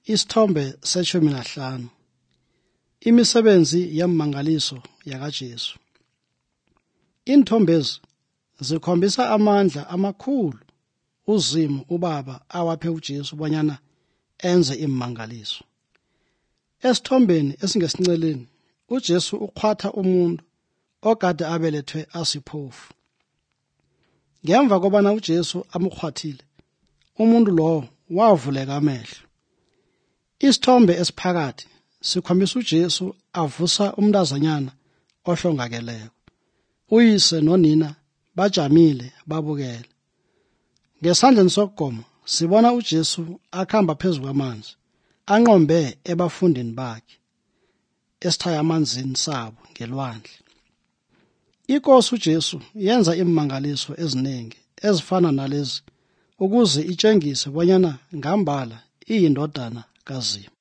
Isithombe se-15. Imisebenzi yemimangaliso yakaJesu. Intombezi zikhombisa amandla amakhulu uZimu uBaba awaphe uJesu bonyana enze imimangaliso. Esithombeni esingesinceleni uJesu ukhwatha umuntu ogade abelethwe asiphofu. Ngemva kobana uJesu amkhwathile, umuntu lowo wavuleka amehlo. Isithombe esiphakathi sikhombisa uJesu avusa umntazanyana ohlongakeleko. Uyise nonina bajamile babukele. Ngesandleni sokugoma sibona uJesu akhamba phezu kwamanzi, anqombe ebafundini bakhe, esithaya amanzini sabo ngelwandle. Inkosi uJesu yenza imimangaliso eziningi ezifana nalezi ukuze itshengise bonyana ngambala iyindodana kaZimu.